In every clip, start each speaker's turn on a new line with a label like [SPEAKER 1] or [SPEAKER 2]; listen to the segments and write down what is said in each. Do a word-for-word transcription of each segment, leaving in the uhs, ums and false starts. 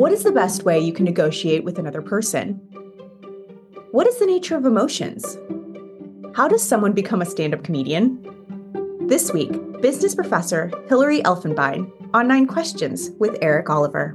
[SPEAKER 1] What is the best way you can negotiate with another person? What is the nature of emotions? How does someone become a stand-up comedian? This week, business professor Hilary Elfenbein on Nine Questions with Eric Oliver.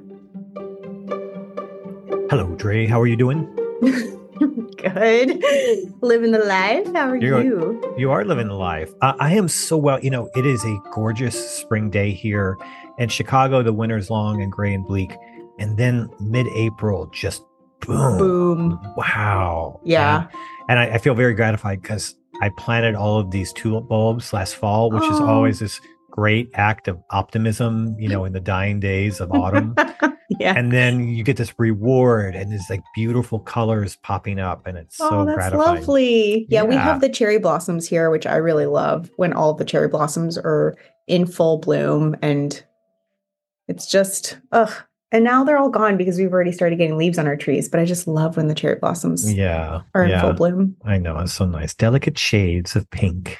[SPEAKER 2] Hello, Dre. How are you doing?
[SPEAKER 1] Good. Living the life. How are
[SPEAKER 2] You're,
[SPEAKER 1] you?
[SPEAKER 2] You are living the life. Uh, I am so well. You know, it is a gorgeous spring day here in Chicago. The winter's long and gray and bleak. And then mid-April, just boom.
[SPEAKER 1] Boom.
[SPEAKER 2] Wow.
[SPEAKER 1] Yeah.
[SPEAKER 2] And, and I, I feel very gratified because I planted all of these tulip bulbs last fall, which oh. is always this great act of optimism, you know, in the dying days of autumn.
[SPEAKER 1] Yeah.
[SPEAKER 2] And then you get this reward and there's like beautiful colors popping up and it's
[SPEAKER 1] oh,
[SPEAKER 2] so
[SPEAKER 1] that's
[SPEAKER 2] gratifying.
[SPEAKER 1] Lovely. Yeah,
[SPEAKER 2] yeah,
[SPEAKER 1] we have the cherry blossoms here, which I really love when all the cherry blossoms are in full bloom. And it's just, ugh. And now they're all gone because we've already started getting leaves on our trees. But I just love when the cherry blossoms
[SPEAKER 2] yeah,
[SPEAKER 1] are in
[SPEAKER 2] yeah.
[SPEAKER 1] full bloom.
[SPEAKER 2] I know. It's so nice. Delicate shades of pink.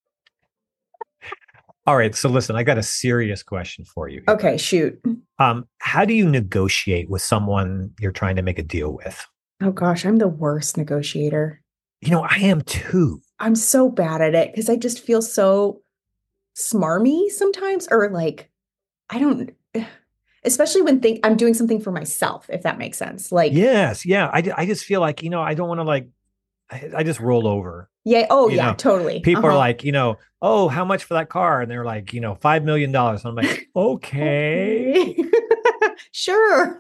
[SPEAKER 2] All right. So listen, I got a serious question for you.
[SPEAKER 1] Here. Okay, shoot.
[SPEAKER 2] Um, how do you negotiate with someone you're trying to make a deal with?
[SPEAKER 1] Oh, gosh, I'm the worst negotiator.
[SPEAKER 2] You know, I am too.
[SPEAKER 1] I'm so bad at it because I just feel so smarmy sometimes, or like, I don't, especially when think I'm doing something for myself, if that makes sense. Like,
[SPEAKER 2] yes. Yeah. I, I just feel like, you know, I don't want to like, I, I just roll over.
[SPEAKER 1] Yeah. Oh,
[SPEAKER 2] you
[SPEAKER 1] yeah,
[SPEAKER 2] know,
[SPEAKER 1] totally.
[SPEAKER 2] People
[SPEAKER 1] uh-huh.
[SPEAKER 2] are like, you know, oh, how much for that car? And they're like, you know, five million dollars. And I'm like, okay.
[SPEAKER 1] okay. Sure.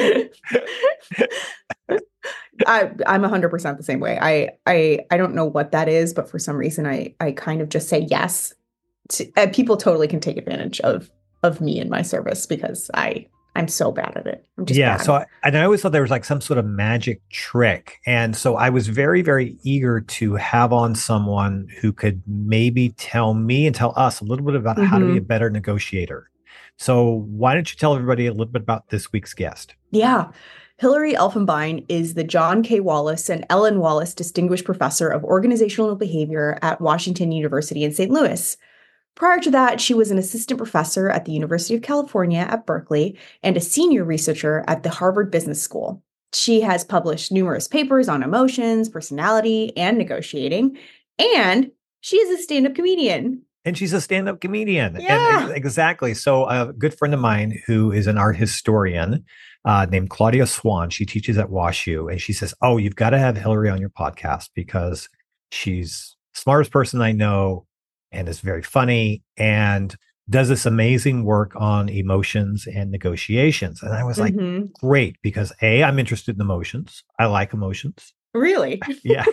[SPEAKER 1] I, I'm one hundred percent the same way. I, I I don't know what that is, but for some reason, I I kind of just say yes. To, and people totally can take advantage of of me and my service because I I'm so bad at it. I'm just
[SPEAKER 2] yeah.
[SPEAKER 1] bad.
[SPEAKER 2] So I, and I always thought there was like some sort of magic trick, and so I was very very eager to have on someone who could maybe tell me and tell us a little bit about mm-hmm. how to be a better negotiator. So why don't you tell everybody a little bit about this week's guest?
[SPEAKER 1] Yeah. Hilary Elfenbein is the John K. Wallace and Ellen Wallace Distinguished Professor of Organizational Behavior at Washington University in Saint Louis. Prior to that, she was an assistant professor at the University of California at Berkeley and a senior researcher at the Harvard Business School. She has published numerous papers on emotions, personality, and negotiating, and she is a stand-up comedian.
[SPEAKER 2] And she's a stand-up comedian.
[SPEAKER 1] Yeah.
[SPEAKER 2] And exactly. So a good friend of mine who is an art historian uh, named Claudia Swan, she teaches at WashU, and she says, oh, you've got to have Hilary on your podcast because she's the smartest person I know and is very funny and does this amazing work on emotions and negotiations. And I was like, mm-hmm. great, because A, I'm interested in emotions. I like emotions.
[SPEAKER 1] Really?
[SPEAKER 2] Yeah.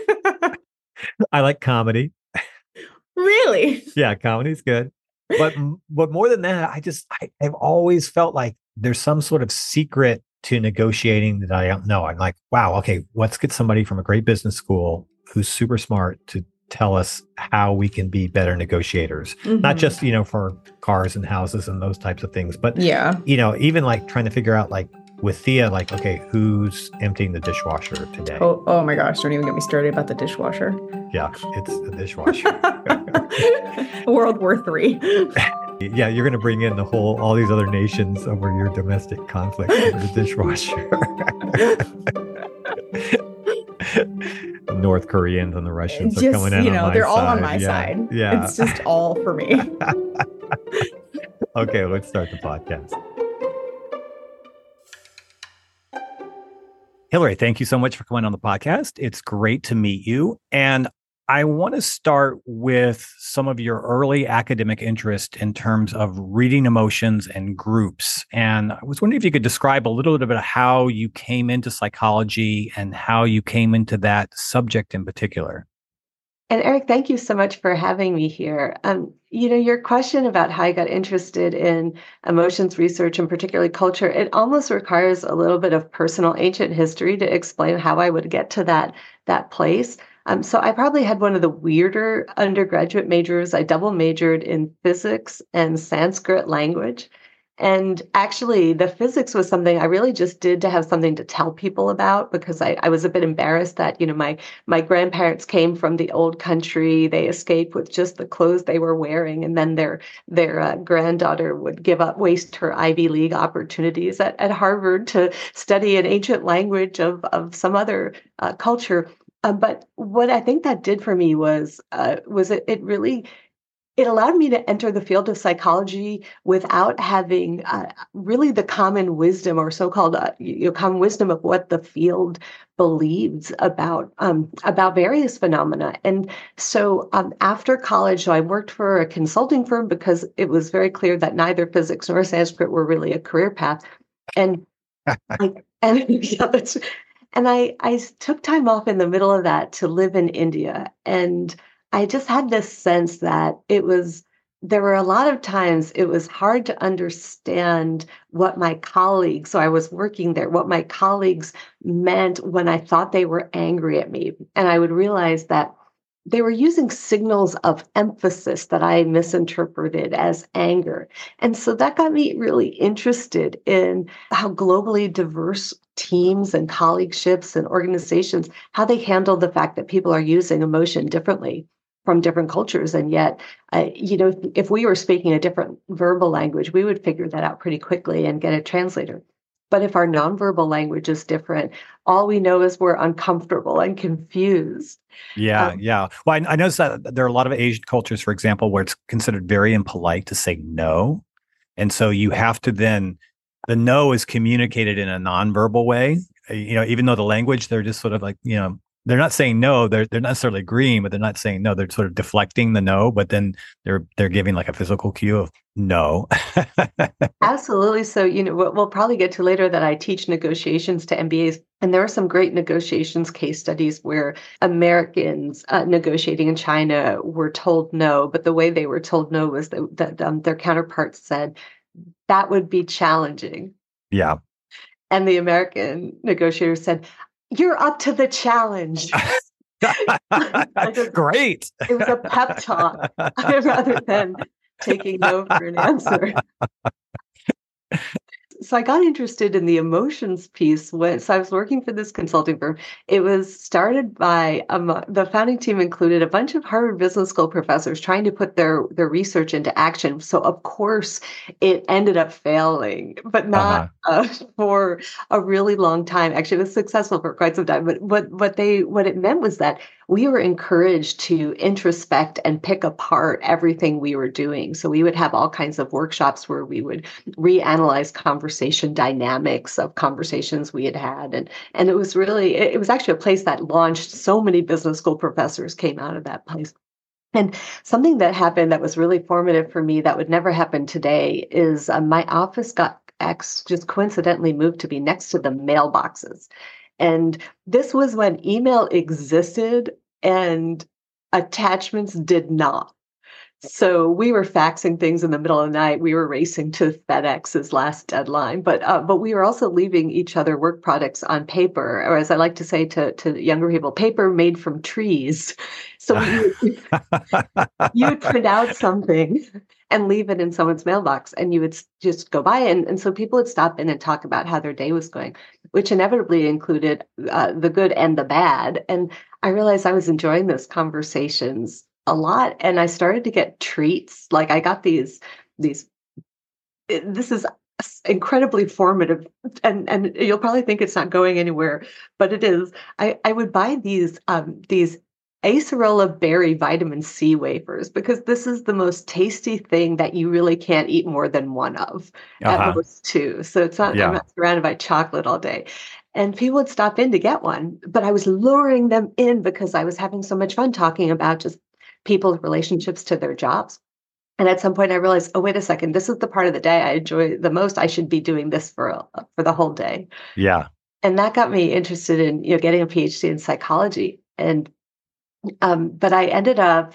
[SPEAKER 2] I like comedy.
[SPEAKER 1] Really?
[SPEAKER 2] Yeah, comedy's good. But but more than that, I just I, I've always felt like there's some sort of secret to negotiating that I don't know. I'm like, wow, okay, let's get somebody from a great business school who's super smart to tell us how we can be better negotiators. Mm-hmm. Not just, you know, for cars and houses and those types of things, but
[SPEAKER 1] yeah,
[SPEAKER 2] you know, even like trying to figure out like with Thea, like, okay, who's emptying the dishwasher today?
[SPEAKER 1] Oh, oh my gosh, don't even get me started about the dishwasher.
[SPEAKER 2] Yeah, it's the dishwasher.
[SPEAKER 1] World War Three.
[SPEAKER 2] Yeah, you're going to bring in the whole, all these other nations over your domestic conflict over the dishwasher. The North Koreans and the Russians
[SPEAKER 1] just,
[SPEAKER 2] are coming in
[SPEAKER 1] you know,
[SPEAKER 2] on my
[SPEAKER 1] they're
[SPEAKER 2] side.
[SPEAKER 1] all on my
[SPEAKER 2] yeah.
[SPEAKER 1] side.
[SPEAKER 2] Yeah.
[SPEAKER 1] It's just all for me.
[SPEAKER 2] Okay, let's start the podcast. Hilary, thank you so much for coming on the podcast. It's great to meet you. And I want to start with some of your early academic interest in terms of reading emotions and groups. And I was wondering if you could describe a little bit about how you came into psychology and how you came into that subject in particular.
[SPEAKER 3] And Eric, thank you so much for having me here. Um, you know, your question about how I got interested in emotions research and particularly culture, it almost requires a little bit of personal ancient history to explain how I would get to that, that place. Um, so I probably had one of the weirder undergraduate majors. I double majored in physics and Sanskrit language. And actually, the physics was something I really just did to have something to tell people about, because I, I was a bit embarrassed that, you know, my my grandparents came from the old country. They escaped with just the clothes they were wearing, and then their their uh, granddaughter would give up, waste her Ivy League opportunities at, at Harvard to study an ancient language of of some other uh, culture. Uh, but what I think that did for me was uh, was it, it really it allowed me to enter the field of psychology without having uh, really the common wisdom, or so-called uh, you know, common wisdom of what the field believes about um, about various phenomena. And so um, after college, so I worked for a consulting firm because it was very clear that neither physics nor Sanskrit were really a career path. And I, and yeah, that's, and I I took time off in the middle of that to live in India. And I just had this sense that it was, there were a lot of times it was hard to understand what my colleagues, so I was working there, what my colleagues meant when I thought they were angry at me. And I would realize that they were using signals of emphasis that I misinterpreted as anger. And so that got me really interested in how globally diverse teams and colleagueships and organizations, how they handle the fact that people are using emotion differently from different cultures. And yet, uh, you know, if we were speaking a different verbal language, we would figure that out pretty quickly and get a translator. But if our nonverbal language is different, all we know is we're uncomfortable and confused.
[SPEAKER 2] Yeah,
[SPEAKER 3] Um,
[SPEAKER 2] yeah. Well, I, I noticed that there are a lot of Asian cultures, for example, where it's considered very impolite to say no. And so you have to then, the no is communicated in a nonverbal way. Uh, You know, even though the language, they're just sort of like, you know, they're not saying no, they're they're not necessarily agreeing, but they're not saying no. They're sort of deflecting the no, but then they're they're giving like a physical cue of no.
[SPEAKER 3] Absolutely. So, you know, we'll, we'll probably get to later that I teach negotiations to M B As. And there are some great negotiations case studies where Americans uh, negotiating in China were told no, but the way they were told no was that, that um, their counterparts said that would be challenging.
[SPEAKER 2] Yeah.
[SPEAKER 3] And the American negotiator said, "You're up to the challenge." Like a,
[SPEAKER 2] Great.
[SPEAKER 3] it was a pep talk rather than taking no for an answer. So I got interested in the emotions piece when, so I was working for this consulting firm. It was started by, um, the founding team included a bunch of Harvard Business School professors trying to put their, their research into action. So of course it ended up failing, but not uh-huh. uh, for a really long time. Actually, it was successful for quite some time. But what, what they, what it meant was that we were encouraged to introspect and pick apart everything we were doing. So we would have all kinds of workshops where we would reanalyze conversation dynamics of conversations we had had. And, and it was really, it was actually a place that launched so many business school professors came out of that place. And something that happened that was really formative for me that would never happen today is uh, my office got X just coincidentally moved to be next to the mailboxes. And this was when email existed and attachments did not. So we were faxing things in the middle of the night. We were racing to FedEx's last deadline, but uh, but we were also leaving each other work products on paper, or as I like to say to, to younger people, paper made from trees. So you, you would print out something and leave it in someone's mailbox, and you would just go by. And, and so people would stop in and talk about how their day was going, which inevitably included uh, the good and the bad. And I realized I was enjoying those conversations a lot. And I started to get treats. Like I got these, these, this is incredibly formative, and, and you'll probably think it's not going anywhere, but it is. I, I would buy these, um, these acerola berry vitamin C wafers, because this is the most tasty thing that you really can't eat more than one of, uh-huh. at most two. So it's not, yeah. I'm not surrounded by chocolate all day. And people would stop in to get one, but I was luring them in because I was having so much fun talking about just people's relationships to their jobs. And at some point I realized, oh, wait a second, this is the part of the day I enjoy the most. I should be doing this for, for the whole day.
[SPEAKER 2] Yeah.
[SPEAKER 3] And that got me interested in, you know, getting a PhD in psychology. And, um, but I ended up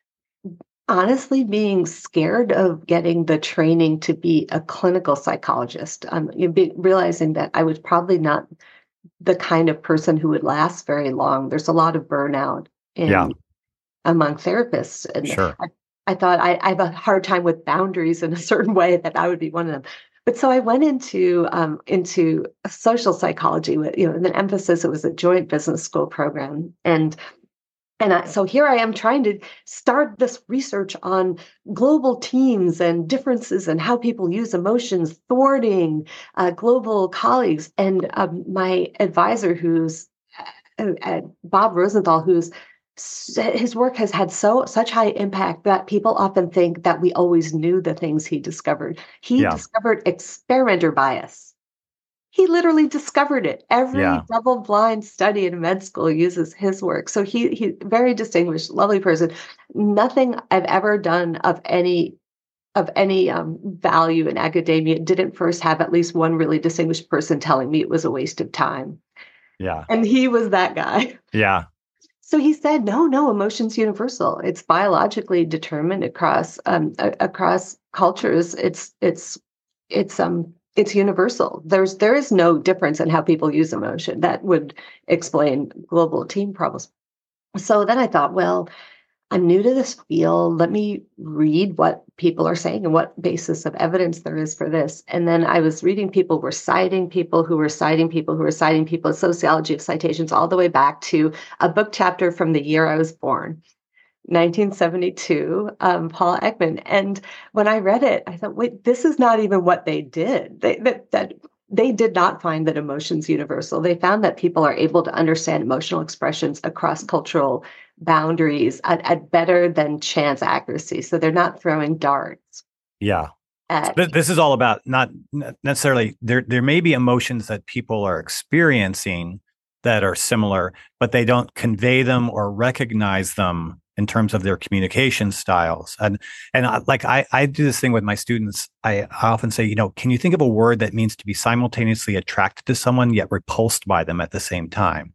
[SPEAKER 3] honestly being scared of getting the training to be a clinical psychologist. Um, you be realizing that I was probably not the kind of person who would last very long. There's a lot of burnout in yeah. among therapists. And
[SPEAKER 2] sure.
[SPEAKER 3] I, I thought I, I have a hard time with boundaries in a certain way, that I would be one of them. But so I went into um, into social psychology with, you know, with an emphasis. It was a joint business school program, and and I, so here I am trying to start this research on global teams and differences and how people use emotions, thwarting uh, global colleagues. And um, my advisor, who's uh, uh, Bob Rosenthal, who's his work has had so such high impact that people often think that we always knew the things he discovered. He
[SPEAKER 4] Yeah.
[SPEAKER 3] discovered experimenter bias. He literally discovered it. Every
[SPEAKER 4] Yeah.
[SPEAKER 3] double-blind study in med school uses his work. So he he very distinguished, lovely person. Nothing I've ever done of any of any um, value in academia didn't first have at least one really distinguished person telling me it was a waste of time.
[SPEAKER 4] Yeah.
[SPEAKER 3] And he was that guy.
[SPEAKER 4] Yeah.
[SPEAKER 3] So he said, no, no, emotion's universal. It's biologically determined across um, a- across cultures. It's it's it's um it's universal. There's there is no difference in how people use emotion that would explain global team problems. So then I thought, well, I'm new to this field. Let me read what people are saying and what basis of evidence there is for this. And then I was reading people were citing people who were citing people who were citing people, sociology of citations, all the way back to a book chapter from the year I was born, nineteen seventy-two, um, Paul Ekman. And when I read it, I thought, wait, this is not even what they did. They, that, that they did not find that emotion's universal. They found that people are able to understand emotional expressions across cultural boundaries at, at better than chance accuracy. So they're not throwing darts.
[SPEAKER 4] Yeah.
[SPEAKER 3] At,
[SPEAKER 4] Th- This is all about not n- necessarily there. There may be emotions that people are experiencing that are similar, but they don't convey them or recognize them in terms of their communication styles. And and I, like I, I do this thing with my students. I, I often say, you know, can you think of a word that means to be simultaneously attracted to someone yet repulsed by them at the same time?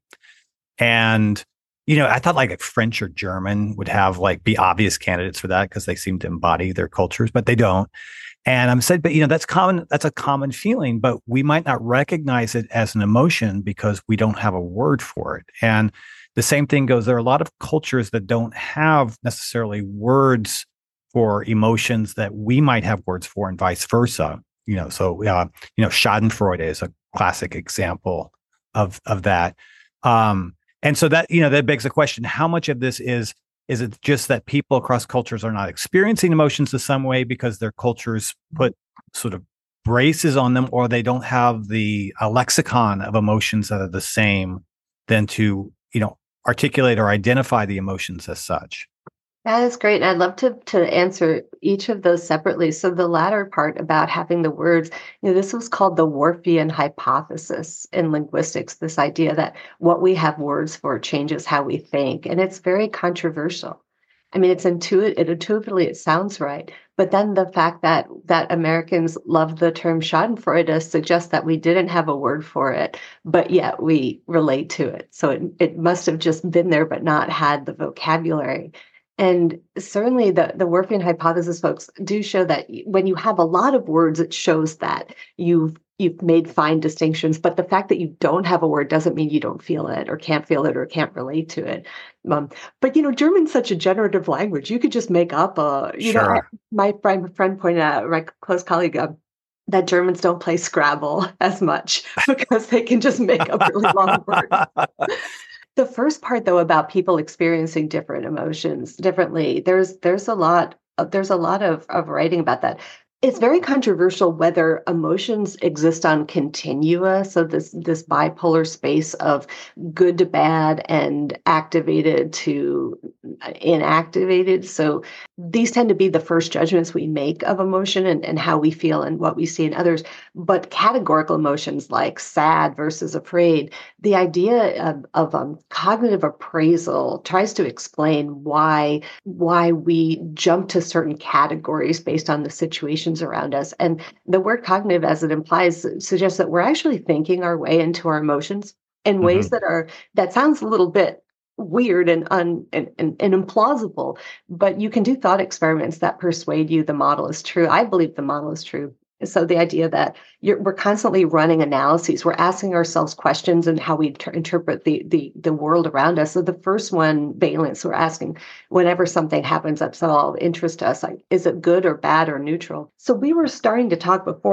[SPEAKER 4] And you know, I thought like French or German would have like be obvious candidates for that because they seem to embody their cultures, but they don't. And I'm saying, but you know, that's common. That's a common feeling, but we might not recognize it as an emotion because we don't have a word for it. And the same thing goes. There are a lot of cultures that don't have necessarily words for emotions that we might have words for, and vice versa. You know, so uh, you know, Schadenfreude is a classic example of of that. Um, and so that you know that begs the question: how much of this is Is it just that people across cultures are not experiencing emotions the same way because their cultures put sort of braces on them, or they don't have the a lexicon of emotions that are the same than to, you know, articulate or identify the emotions as such?
[SPEAKER 3] That is great. And I'd love to to answer each of those separately. So the latter part about having the words, you know, this was called the Worfian hypothesis in linguistics, this idea that what we have words for changes how we think. And it's very controversial. I mean, it's intuitive, it intuitively it sounds right. But then the fact that that Americans love the term Schadenfreude suggests that we didn't have a word for it, but yet we relate to it. So it, it must have just been there, but not had the vocabulary. And certainly the, the Worfian hypothesis folks do show that when you have a lot of words, it shows that you've you've made fine distinctions. But the fact that you don't have a word doesn't mean you don't feel it or can't feel it or can't relate to it. Um, but, you know, German's such a generative language. You could just make up a, you know, I,
[SPEAKER 4] Sure.
[SPEAKER 3] my friend, friend pointed out, my close colleague, uh, that Germans don't play Scrabble as much because they can just make up really long words. The first part, though, about people experiencing different emotions differently, there's there's a lot of, there's a lot of, of writing about that. It's very controversial whether emotions exist on continua, so this this bipolar space of good to bad and activated to inactivated. So these tend to be the first judgments we make of emotion and, and how we feel and what we see in others. But categorical emotions like sad versus afraid, the idea of, of um, cognitive appraisal tries to explain why why we jump to certain categories based on the situations around us. And the word cognitive, as it implies, suggests that we're actually thinking our way into our emotions in
[SPEAKER 4] Mhm.
[SPEAKER 3] ways that are that sounds a little bit weird and un and, and, and implausible, but you can do thought experiments that persuade you the model is true. I believe the model is true. So the idea that you're, we're constantly running analyses, we're asking ourselves questions and how we inter- interpret the, the the world around us. So the first one, valence, we're asking whenever something happens that's of all interest to us, like, is it good or bad or neutral? So we were starting to talk before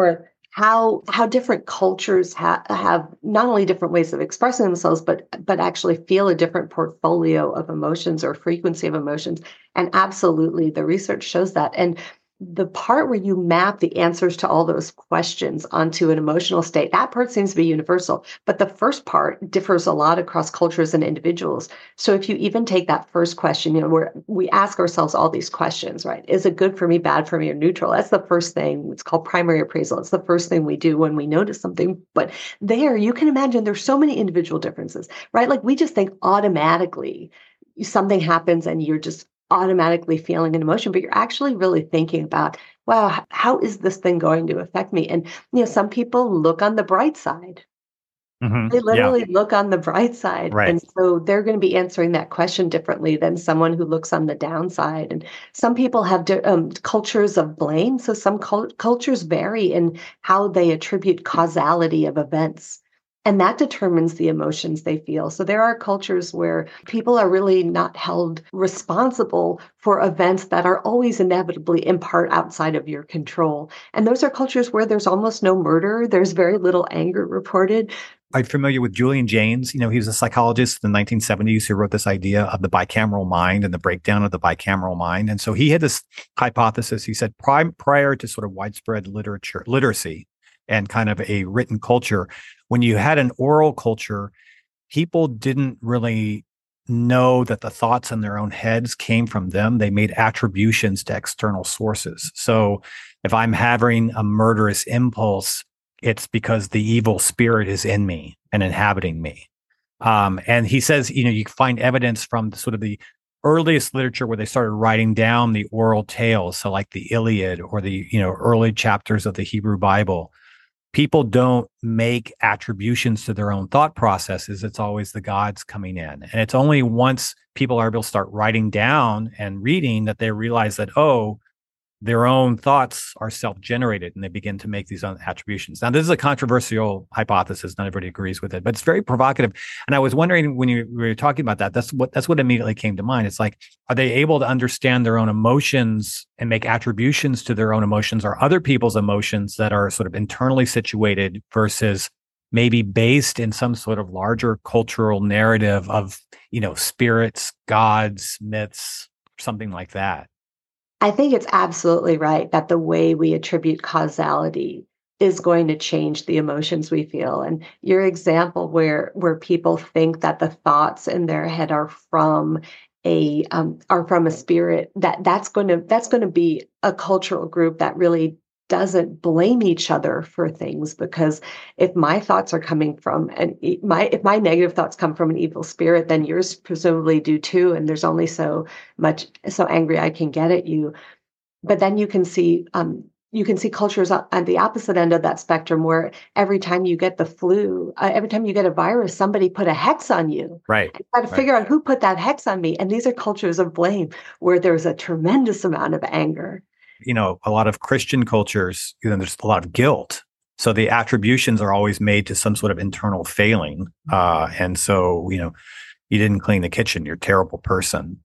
[SPEAKER 3] how how different cultures ha- have not only different ways of expressing themselves, but but actually feel a different portfolio of emotions or frequency of emotions. And absolutely, the research shows that. And the part where you map the answers to all those questions onto an emotional state, that part seems to be universal. But the first part differs a lot across cultures and individuals. So if you even take that first question, you know, where we ask ourselves all these questions, right? Is it good for me, bad for me, or neutral? That's the first thing. It's called primary appraisal. It's the first thing we do when we notice something. But there, you can imagine there's so many individual differences, right? Like we just think automatically something happens and you're just automatically feeling an emotion, but you're actually really thinking about, wow, how is this thing going to affect me? And, you know, some people look on the bright side.
[SPEAKER 4] Mm-hmm.
[SPEAKER 3] They
[SPEAKER 4] Yeah.
[SPEAKER 3] literally look on the bright side.
[SPEAKER 4] Right.
[SPEAKER 3] And so they're going to be answering that question differently than someone who looks on the downside. And some people have di- um, cultures of blame. So some cul- cultures vary in how they attribute causality of events. And that determines the emotions they feel. So there are cultures where people are really not held responsible for events that are always inevitably in part outside of your control. And those are cultures where there's almost no murder. There's very little anger reported.
[SPEAKER 2] I'm familiar with Julian Jaynes. You know, he was a psychologist in the nineteen seventies who wrote this idea of the bicameral mind and the breakdown of the bicameral mind. And so he had this hypothesis. He said pri- prior to sort of widespread literature, literacy and kind of a written culture, when you had an oral culture, people didn't really know that the thoughts in their own heads came from them. They made attributions to external sources. So if I'm having a murderous impulse, it's because the evil spirit is in me and inhabiting me. Um, and he says, you know, you find evidence from the, sort of the earliest literature where they started writing down the oral tales. So like the Iliad or the, you know, early chapters of the Hebrew Bible. People don't make attributions to their own thought processes. It's always the gods coming in. And it's only once people are able to start writing down and reading that they realize that, oh, their own thoughts are self-generated and they begin to make these own attributions. Now, this is a controversial hypothesis. Not everybody agrees with it, but it's very provocative. And I was wondering when you were talking about that, that's what that's what immediately came to mind. It's like, are they able to understand their own emotions and make attributions to their own emotions or other people's emotions that are sort of internally situated versus maybe based in some sort of larger cultural narrative of, you know, spirits, gods, myths, something like that?
[SPEAKER 3] I think it's absolutely right that the way we attribute causality is going to change the emotions we feel. And your example where where people think that the thoughts in their head are from a um, are from a spirit, that that's going to that's going to be a cultural group that really doesn't blame each other for things, because if my thoughts are coming from an my if my negative thoughts come from an evil spirit, then yours presumably do too, and there's only so much so angry I can get at you. But then you can see um, you can see cultures on on the opposite end of that spectrum where every time you get the flu, uh, every time you get a virus, somebody put a hex on you.
[SPEAKER 2] Right.
[SPEAKER 3] You got to
[SPEAKER 2] right.
[SPEAKER 3] figure out who put that hex on me. And these are cultures of blame where there's a tremendous amount of anger.
[SPEAKER 2] You know, a lot of Christian cultures, you know, there's a lot of guilt. So the attributions are always made to some sort of internal failing. Uh, and so, you know, you didn't clean the kitchen, you're a terrible person.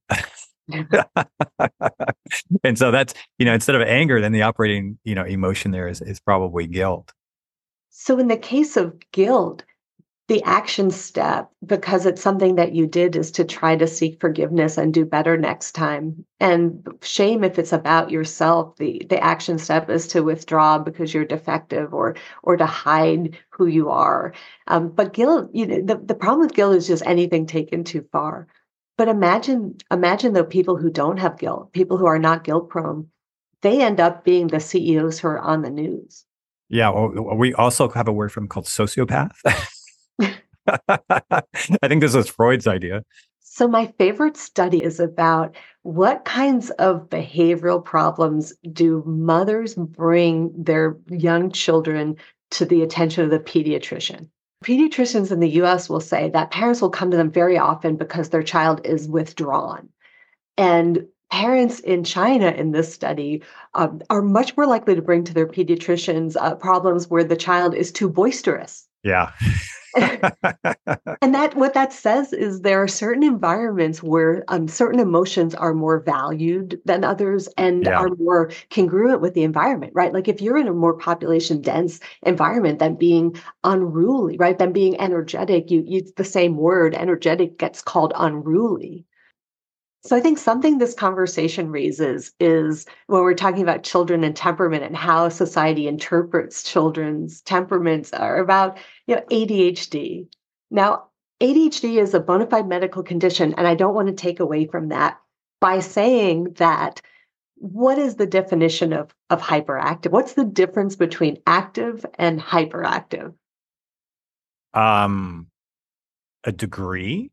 [SPEAKER 2] And so that's, you know, instead of anger, then the operating, you know, emotion there is, is probably guilt.
[SPEAKER 3] So in the case of guilt, the action step, because it's something that you did, is to try to seek forgiveness and do better next time. And shame, if it's about yourself, the, the action step is to withdraw because you're defective or or to hide who you are. Um, but guilt, you know, the, the problem with guilt is just anything taken too far. But imagine, imagine though, people who don't have guilt, people who are not guilt prone, they end up being the C E Os who are on the news.
[SPEAKER 2] Yeah. Well, we also have a word for them called sociopath. I think this was Freud's idea.
[SPEAKER 3] So my favorite study is about what kinds of behavioral problems do mothers bring their young children to the attention of the pediatrician. Pediatricians in the U S will say that parents will come to them very often because their child is withdrawn. And parents in China in this study um, are much more likely to bring to their pediatricians uh, problems where the child is too boisterous.
[SPEAKER 4] Yeah.
[SPEAKER 3] And that what that says is there are certain environments where um, certain emotions are more valued than others and
[SPEAKER 4] Yeah.
[SPEAKER 3] are more congruent with the environment, right? Like if you're in a more population dense environment than being unruly, right? Than being energetic, you use the same word, energetic gets called unruly. So I think something this conversation raises is when we're talking about children and temperament and how society interprets children's temperaments are about, you know, A D H D. Now, A D H D is a bona fide medical condition, and I don't want to take away from that by saying that what is the definition of, of hyperactive? What's the difference between active and hyperactive?
[SPEAKER 4] Um, a degree.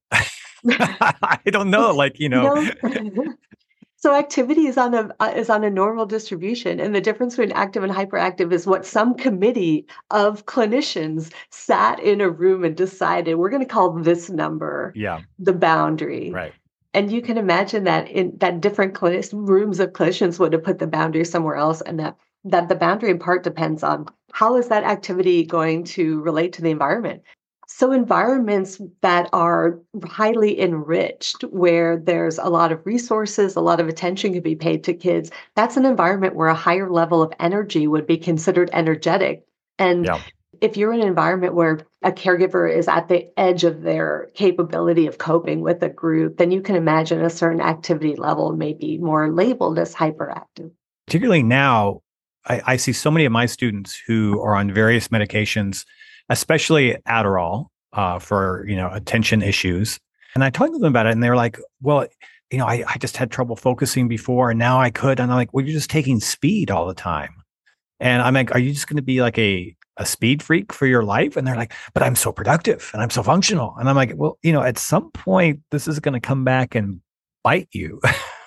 [SPEAKER 4] I don't know. Like, you know,
[SPEAKER 3] You know? So activity is on a uh, is on a normal distribution, and the difference between active and hyperactive is what some committee of clinicians sat in a room and decided we're going to call this number
[SPEAKER 4] yeah,
[SPEAKER 3] the boundary.
[SPEAKER 4] right.
[SPEAKER 3] And you can imagine that in that different clinic, rooms of clinicians would have put the boundary somewhere else, and that that the boundary in part depends on how is that activity going to relate to the environment. So environments that are highly enriched, where there's a lot of resources, a lot of attention can be paid to kids, that's an environment where a higher level of energy would be considered energetic. And
[SPEAKER 4] Yeah.
[SPEAKER 3] if you're in an environment where a caregiver is at the edge of their capability of coping with a group, then you can imagine a certain activity level may be more labeled as hyperactive.
[SPEAKER 4] Particularly now, I, I see so many of my students who are on various medications, especially Adderall, uh, for, you know, attention issues. And I talked to them about it, and they're like, well, you know, I, I just had trouble focusing before, and now I could. And I'm like, well, you're just taking speed all the time. And I'm like, are you just going to be like a, a speed freak for your life? And they're like, but I'm so productive and I'm so functional. And I'm like, well, you know, at some point, this is going to come back and bite you.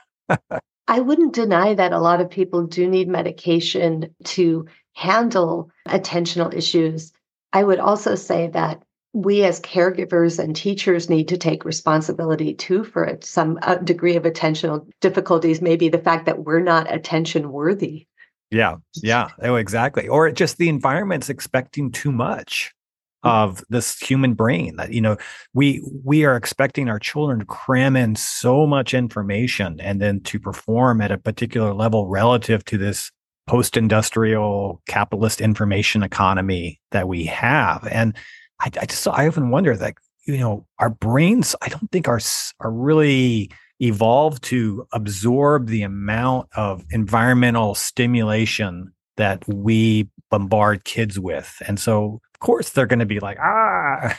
[SPEAKER 3] I wouldn't deny that a lot of people do need medication to handle attentional issues. I would also say that we as caregivers and teachers need to take responsibility too for it. Some uh, degree of attentional difficulties, maybe the fact that we're not attention worthy.
[SPEAKER 4] Yeah. Yeah. Oh, exactly. Or just the environment's expecting too much of this human brain, that, you know, we we are expecting our children to cram in so much information and then to perform at a particular level relative to this post-industrial capitalist information economy that we have. And I, I just I often wonder that, you know, our brains, I don't think are are really evolved to absorb the amount of environmental stimulation that we bombard kids with. And so, of course, they're going to be like, ah.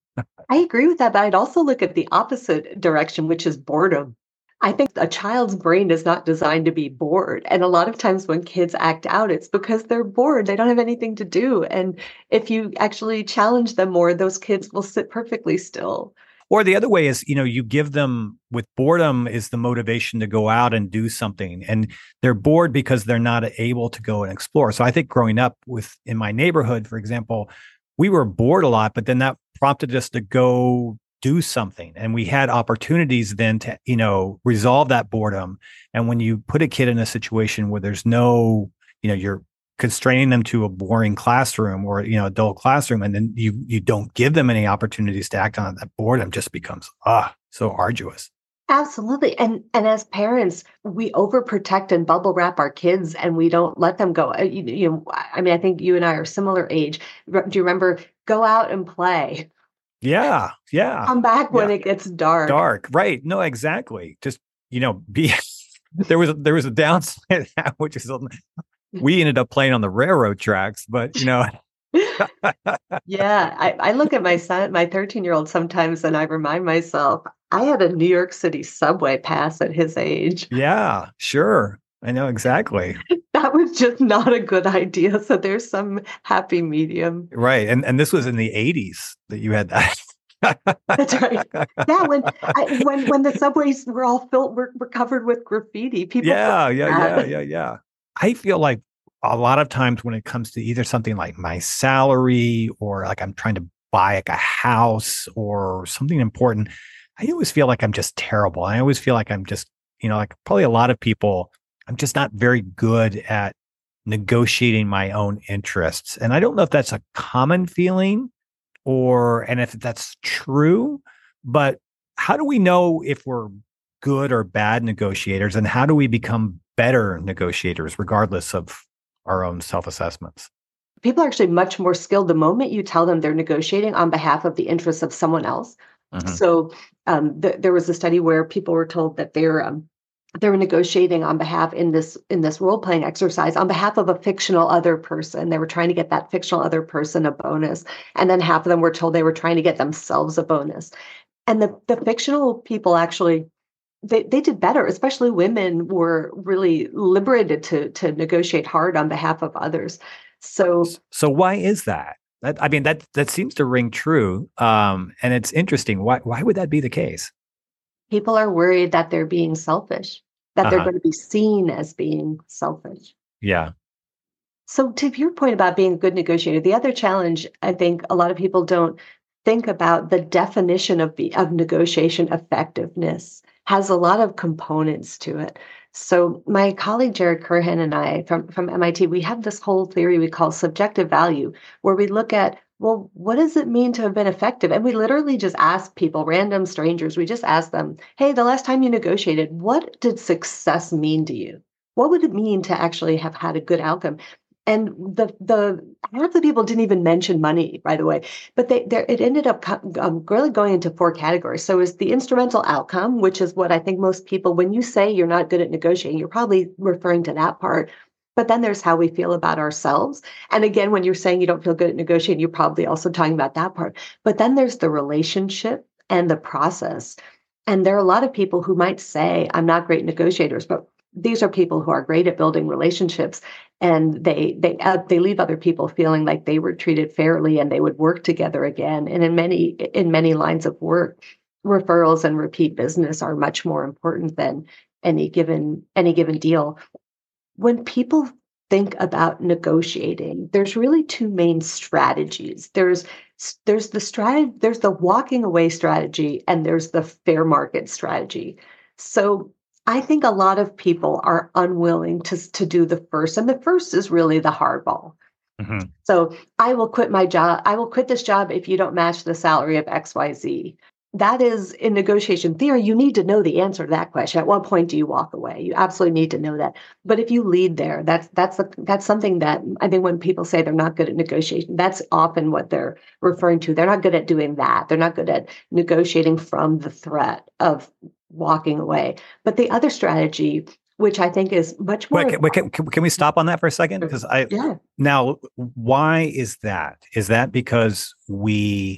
[SPEAKER 3] I agree with that, but I'd also look at the opposite direction, which is boredom. I think a child's brain is not designed to be bored. And a lot of times when kids act out, it's because they're bored. They don't have anything to do. And if you actually challenge them more, those kids will sit perfectly still.
[SPEAKER 4] Or the other way is, you know, you give them, with boredom is the motivation to go out and do something. And they're bored because they're not able to go and explore. So I think growing up with in my neighborhood, for example, we were bored a lot, but then that prompted us to go do something. And we had opportunities then to, you know, resolve that boredom. And when you put a kid in a situation where there's no, you know, you're constraining them to a boring classroom or, you know, adult classroom, and then you you don't give them any opportunities to act on it, that boredom just becomes ah so arduous.
[SPEAKER 3] Absolutely. And and as parents, we overprotect and bubble wrap our kids, and we don't let them go. Uh, You, you know, I mean, I think you and I are similar age. Re- Do you remember go out and play?
[SPEAKER 4] Yeah, yeah.
[SPEAKER 3] Come back when
[SPEAKER 4] Yeah.
[SPEAKER 3] it gets dark.
[SPEAKER 4] Dark, right? No, exactly. Just, you know, be there was a, there was a downside to that, which is we ended up playing on the railroad tracks, but you know.
[SPEAKER 3] Yeah, I, I look at my son, my thirteen-year-old sometimes, and I remind myself, I had a New York City subway pass at his age.
[SPEAKER 4] Yeah, sure. I know exactly.
[SPEAKER 3] That was just not a good idea. So there's some happy medium.
[SPEAKER 4] Right. And and this was in the eighties that you had that.
[SPEAKER 3] That's right. Yeah, when I, when when the subways were all filled, were, were covered with graffiti. People.
[SPEAKER 4] Yeah, yeah, yeah,
[SPEAKER 3] that.
[SPEAKER 4] yeah, yeah. I feel like a lot of times when it comes to either something like my salary or like I'm trying to buy like a house or something important, I always feel like I'm just terrible. I always feel like I'm just, you know, like probably a lot of people, I'm just not very good at negotiating my own interests. And I don't know if that's a common feeling Or, and if that's true, but how do we know if we're good or bad negotiators, and how do we become better negotiators regardless of our own self-assessments?
[SPEAKER 3] People are actually much more skilled the moment you tell them they're negotiating on behalf of the interests of someone else. Mm-hmm. So um, th- there was a study where people were told that they're um, they were negotiating on behalf in this in this role-playing exercise on behalf of a fictional other person. They were trying to get that fictional other person a bonus. And then half of them were told they were trying to get themselves a bonus. And the, the fictional people actually, they, they did better, especially women were really liberated to, to negotiate hard on behalf of others. So,
[SPEAKER 4] so why is that? That I mean, that that seems to ring true. Um, and it's interesting. Why why would that be the case?
[SPEAKER 3] People are worried that they're being selfish, that they're
[SPEAKER 4] Uh-huh.
[SPEAKER 3] going to be seen as being selfish.
[SPEAKER 4] Yeah.
[SPEAKER 3] So to your point about being a good negotiator, the other challenge, I think a lot of people don't think about the definition of, be, of negotiation effectiveness has a lot of components to it. So my colleague Jared Curhan and I from, from M I T, we have this whole theory we call subjective value, where we look at, well, what does it mean to have been effective? And we literally just ask people, random strangers, we just ask them, hey, the last time you negotiated, what did success mean to you? What would it mean to actually have had a good outcome? And the the half the people didn't even mention money, by the way, but they there it ended up um, really going into four categories. So is the instrumental outcome, which is what I think most people, when you say you're not good at negotiating, you're probably referring to that part. But then there's how we feel about ourselves. And again, when you're saying you don't feel good at negotiating, you're probably also talking about that part. But then there's the relationship and the process. And there are a lot of people who might say, I'm not great negotiators, but these are people who are great at building relationships, and they they uh, they leave other people feeling like they were treated fairly and they would work together again. And in many in many lines of work, referrals and repeat business are much more important than any given any given deal. When people think about negotiating, there's really two main strategies. There's there's the strategy, there's the walking away strategy, and there's the fair market strategy. So I think a lot of people are unwilling to, to do the first, and the first is really the hardball. Mm-hmm. So I will quit my job. I will quit this job if you don't match the salary of X Y Z. That is, in negotiation theory, you need to know the answer to that question. At what point do you walk away? You absolutely need to know that. But if you lead there, that's that's a, that's something that I think when people say they're not good at negotiation, that's often what they're referring to. They're not good at doing that. They're not good at negotiating from the threat of walking away. But the other strategy, which I think is much more.
[SPEAKER 4] Wait, wait, can, can we stop on that for a second? Because I
[SPEAKER 3] yeah.
[SPEAKER 4] Now, why is that? Is that because we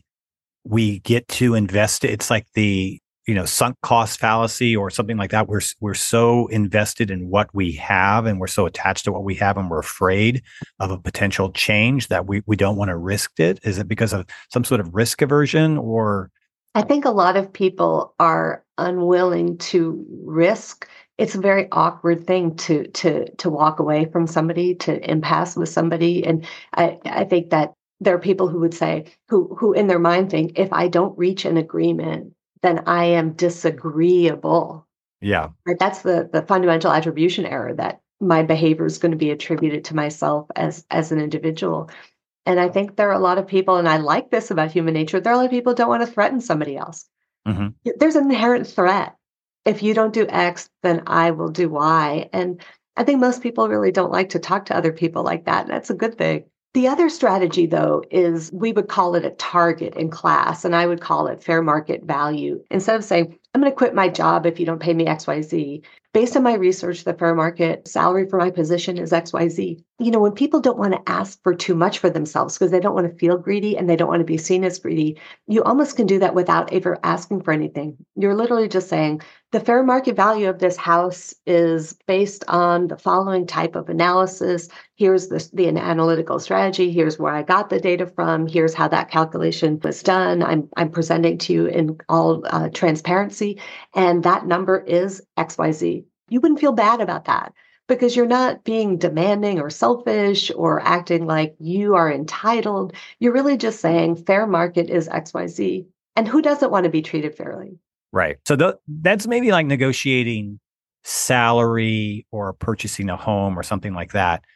[SPEAKER 4] we get to invest? It's like the you know sunk cost fallacy or something like that. We're we're so invested in what we have, and we're so attached to what we have, and we're afraid of a potential change that we we don't want to risk it. Is it because of some sort of risk aversion, or?
[SPEAKER 3] I think a lot of people are unwilling to risk. It's a very awkward thing to to to walk away from somebody, to impasse with somebody. And I, I think that there are people who would say, who who in their mind think, if I don't reach an agreement, then I am disagreeable.
[SPEAKER 4] Yeah.
[SPEAKER 3] Right? That's the the fundamental attribution error, that my behavior is going to be attributed to myself as as an individual. And I think there are a lot of people, and I like this about human nature, there are a lot of people who don't want to threaten somebody else. Mm-hmm. There's an inherent threat. If you don't do X, then I will do Y. And I think most people really don't like to talk to other people like that. And that's a good thing. The other strategy, though, is we would call it a target in class, and I would call it fair market value. Instead of saying, I'm going to quit my job if you don't pay me X Y Z, based on my research, the fair market salary for my position is X Y Z. You know, when people don't want to ask for too much for themselves because they don't want to feel greedy and they don't want to be seen as greedy, you almost can do that without ever asking for anything. You're literally just saying, the fair market value of this house is based on the following type of analysis. Here's the, the analytical strategy. Here's where I got the data from. Here's how that calculation was done. I'm, I'm presenting to you in all uh, transparency. And that number is X Y Z. You wouldn't feel bad about that because you're not being demanding or selfish or acting like you are entitled. You're really just saying fair market is X Y Z. And who doesn't want to be treated fairly?
[SPEAKER 4] Right. So th- that's maybe like negotiating salary or purchasing a home or something like that.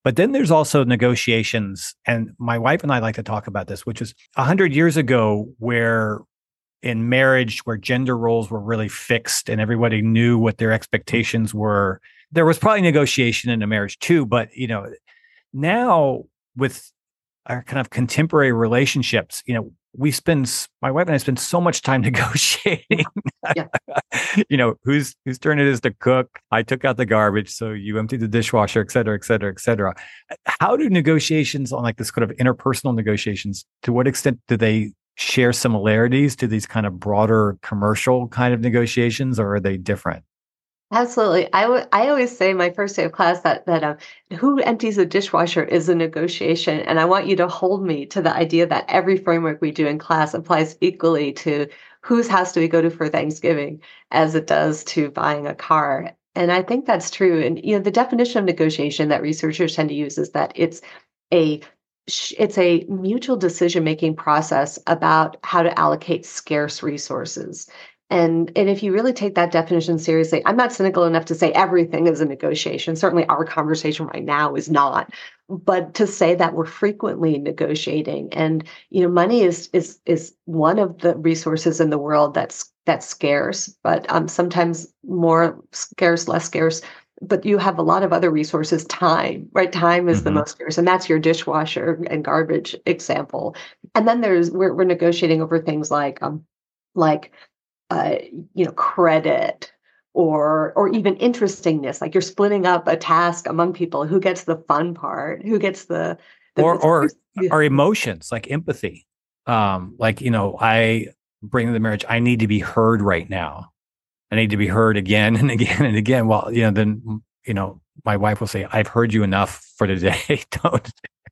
[SPEAKER 4] But then there's also negotiations. And my wife and I like to talk about this, which is a hundred years ago, where in marriage, where gender roles were really fixed and everybody knew what their expectations were, there was probably negotiation in a marriage too. But, you know, now with our kind of contemporary relationships, you know, we spend, my wife and I spend so much time negotiating.
[SPEAKER 3] Yeah.
[SPEAKER 4] You know, whose whose turn it is to cook. I took out the garbage, so you emptied the dishwasher, et cetera, et cetera, et cetera. How do negotiations on like this kind of interpersonal negotiations, to what extent do they share similarities to these kind of broader commercial kind of negotiations, or are they different?
[SPEAKER 3] Absolutely. I would. I always say my first day of class that that um, who empties the dishwasher is a negotiation, and I want you to hold me to the idea that every framework we do in class applies equally to whose house do we go to for Thanksgiving as it does to buying a car. And I think that's true. And you know, the definition of negotiation that researchers tend to use is that it's a it's a mutual decision-making process about how to allocate scarce resources. And, and if you really take that definition seriously, I'm not cynical enough to say everything is a negotiation. Certainly our conversation right now is not. But to say that we're frequently negotiating, and you know, money is is is one of the resources in the world that's that's scarce, but um, sometimes more scarce, less scarce. But you have a lot of other resources. Time, right? Time is mm-hmm. the most scarce, and that's your dishwasher and garbage example. And then there's we're we're negotiating over things like um like. Uh, you know, credit or or even interestingness. Like you're splitting up a task among people. Who gets the fun part? Who gets the, the
[SPEAKER 4] or or our emotions, like empathy. Um, like you know, I bring to the marriage. I need to be heard right now. I need to be heard again and again and again. Well, you know, then you know, my wife will say, "I've heard you enough for today." Don't.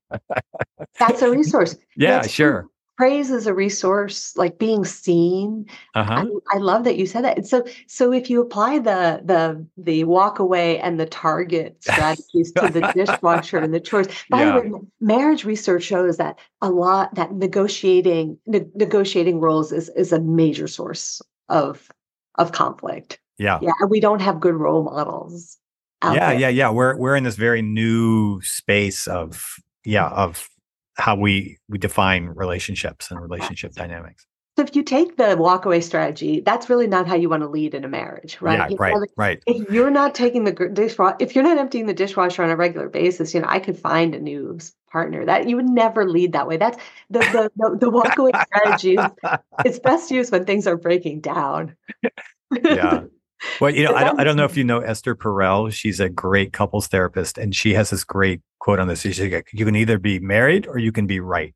[SPEAKER 3] That's a resource.
[SPEAKER 4] Yeah,
[SPEAKER 3] That's
[SPEAKER 4] sure.
[SPEAKER 3] True. Praise is a resource, like being seen.
[SPEAKER 4] Uh-huh.
[SPEAKER 3] I, I love that you said that. And so, so if you apply the the the walk away and the target strategies to the dishwasher and the chores, by yeah. the way, marriage research shows that a lot that negotiating ne- negotiating roles is is a major source of of conflict.
[SPEAKER 4] Yeah,
[SPEAKER 3] yeah. We don't have good role models.
[SPEAKER 4] Yeah,
[SPEAKER 3] there.
[SPEAKER 4] yeah, yeah. We're we're in this very new space of yeah of. how we we define relationships and relationship dynamics.
[SPEAKER 3] So if you take the walkaway strategy, that's really not how you want to lead in a marriage, right?
[SPEAKER 4] Yeah,
[SPEAKER 3] you
[SPEAKER 4] right,
[SPEAKER 3] know, like,
[SPEAKER 4] right.
[SPEAKER 3] If you're not taking the dishwasher, if you're not emptying the dishwasher on a regular basis, you know, I could find a new partner. That you would never lead that way. That's the the the, the walkaway strategy is it's best used when things are breaking down.
[SPEAKER 4] Yeah. Well, you know, I don't, I don't know if you know Esther Perel. She's a great couples therapist, and she has this great quote on this. She's like, you can either be married or you can be right.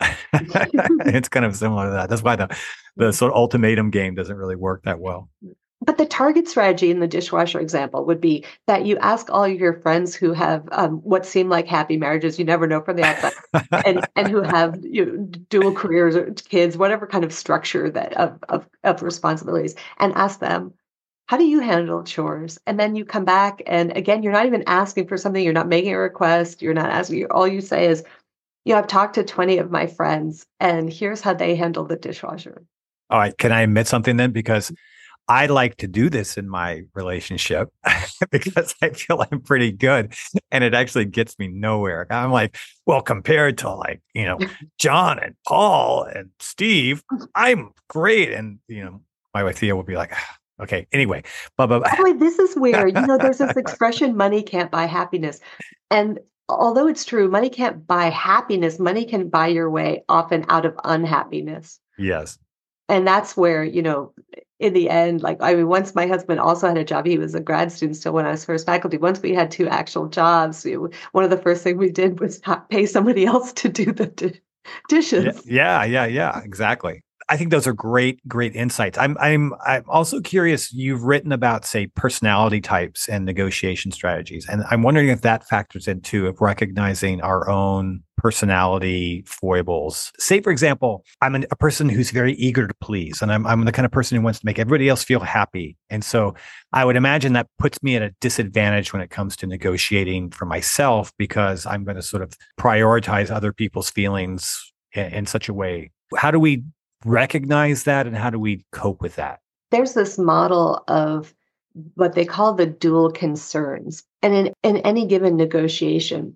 [SPEAKER 4] It's kind of similar to that. That's why the, the sort of ultimatum game doesn't really work that well.
[SPEAKER 3] But the target strategy in the dishwasher example would be that you ask all of your friends who have um, what seem like happy marriages, you never know from the outside, and, and who have you know, dual careers or kids, whatever kind of structure that of, of, of responsibilities, and ask them, how do you handle chores? And then you come back, and again, you're not even asking for something. You're not making a request. You're not asking. All you say is, you know, I've talked to twenty of my friends, and here's how they handle the dishwasher.
[SPEAKER 4] All right. Can I admit something then? Because I like to do this in my relationship because I feel I'm pretty good, and it actually gets me nowhere. I'm like, well, compared to like, you know, John and Paul and Steve, I'm great. And, you know, my wife Thea will be like, okay, anyway. But, but
[SPEAKER 3] Boy, this is where, you know, there's this expression, money can't buy happiness. And although it's true, money can't buy happiness, money can buy your way often out of unhappiness.
[SPEAKER 4] Yes.
[SPEAKER 3] And that's where, you know, in the end, like, I mean, once my husband also had a job, he was a grad student still when I was first faculty. Once we had two actual jobs, we, one of the first things we did was not pay somebody else to do the di- dishes.
[SPEAKER 4] Yeah, yeah, yeah, exactly. I think those are great, great insights. I'm, I'm, I'm also curious. You've written about, say, personality types and negotiation strategies, and I'm wondering if that factors into of recognizing our own personality foibles. Say, for example, I'm an, a person who's very eager to please, and I'm, I'm the kind of person who wants to make everybody else feel happy. And so, I would imagine that puts me at a disadvantage when it comes to negotiating for myself, because I'm going to sort of prioritize other people's feelings in, in such a way. How do we recognize that, and how do we cope with that?
[SPEAKER 3] There's this model of what they call the dual concerns. And in, in any given negotiation,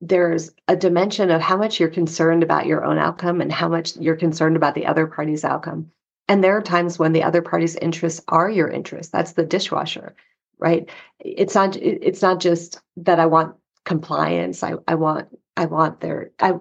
[SPEAKER 3] there's a dimension of how much you're concerned about your own outcome and how much you're concerned about the other party's outcome. And there are times when the other party's interests are your interests. That's the dishwasher, right? It's not, it's not just that I want compliance. I, I want, I want their, I,